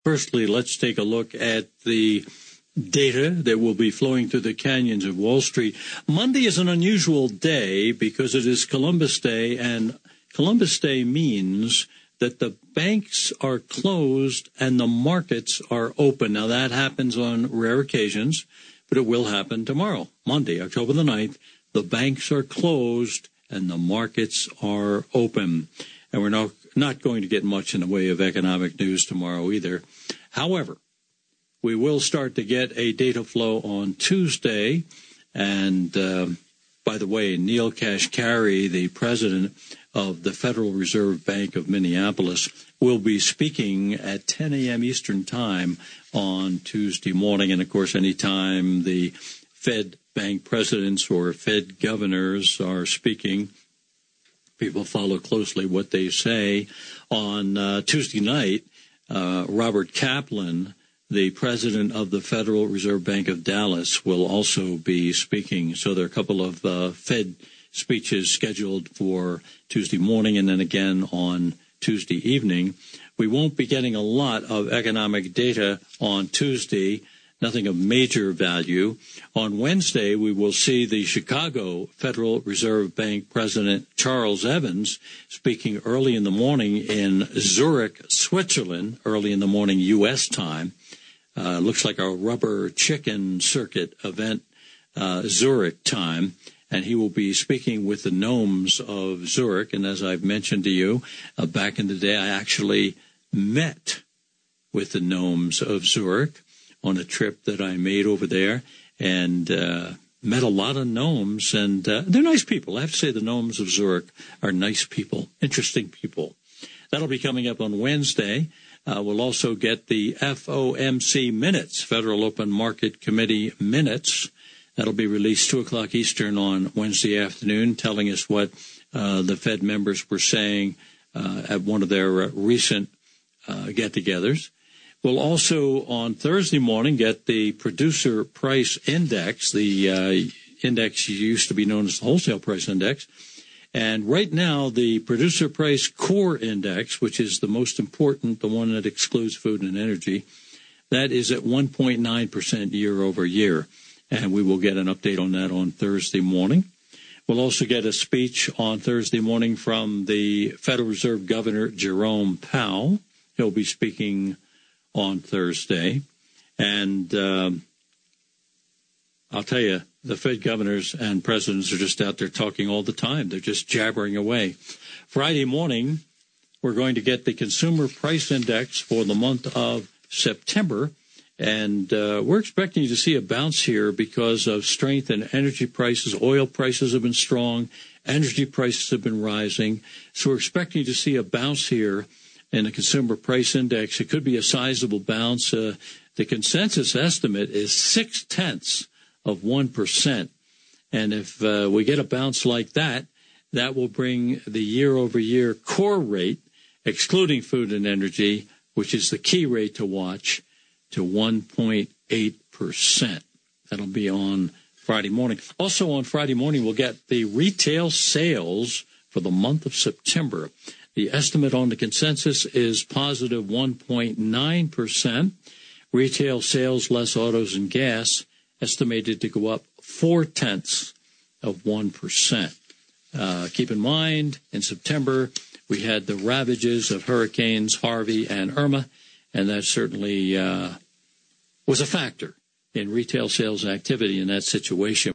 Firstly, let's take a look at the data that will be flowing through the canyons of Wall Street. Monday is an unusual day because it is Columbus Day, and Columbus Day means that the banks are closed and the markets are open. Now, that happens on rare occasions, but it will happen tomorrow, Monday, October the 9th. The banks are closed and the markets are open. And we're not going to get much in the way of economic news tomorrow either. However, we will start to get a data flow on Tuesday. And by the way, Neil Kashkari, the president of the Federal Reserve Bank of Minneapolis, will be speaking at 10 a.m. Eastern Time on Tuesday morning. And, of course, anytime the Fed bank presidents or Fed governors are speaking, people follow closely what they say. On Tuesday night, Robert Kaplan, the president of the Federal Reserve Bank of Dallas, will also be speaking. So there are a couple of Fed speeches scheduled for Tuesday morning and then again on Tuesday evening. We won't be getting a lot of economic data on Tuesday, nothing of major value. On Wednesday, we will see the Chicago Federal Reserve Bank President Charles Evans speaking early in the morning in Zurich, Switzerland, early in the morning U.S. time. Looks like a rubber chicken circuit event, Zurich time. And he will be speaking with the gnomes of Zurich. And as I've mentioned to you, back in the day, I actually met with the gnomes of Zurich on a trip that I made over there, and met a lot of gnomes. And they're nice people. I have to say the gnomes of Zurich are nice people, interesting people. That'll be coming up on Wednesday. We'll also get the FOMC minutes, Federal Open Market Committee minutes. That'll be released 2 o'clock Eastern on Wednesday afternoon, telling us what the Fed members were saying at one of their recent get-togethers. We'll also, on Thursday morning, get the Producer Price Index. The index used to be known as the Wholesale Price Index. And right now, the Producer Price Core Index, which is the most important, the one that excludes food and energy, that is at 1.9% year over year. And we will get an update on that on Thursday morning. We'll also get a speech on Thursday morning from the Federal Reserve Governor Jerome Powell. He'll be speaking on Thursday. And I'll tell you, the Fed governors and presidents are just out there talking all the time. They're just jabbering away. Friday morning, we're going to get the Consumer Price Index for the month of September. And we're expecting to see a bounce here because of strength in energy prices. Oil prices have been strong. Energy prices have been rising. So we're expecting to see a bounce here in the Consumer Price Index. It could be a sizable bounce. The consensus estimate is 0.6%. And if we get a bounce like that, that will bring the year-over-year core rate, excluding food and energy, which is the key rate to watch, to 1.8%. That'll be on Friday morning. Also on Friday morning, we'll get the retail sales for the month of September. The estimate on the consensus is positive 1.9%. Retail sales, less autos and gas, estimated to go up 0.4%. Keep in mind, in September, we had the ravages of Hurricanes Harvey and Irma, and that certainly was a factor in retail sales activity in that situation.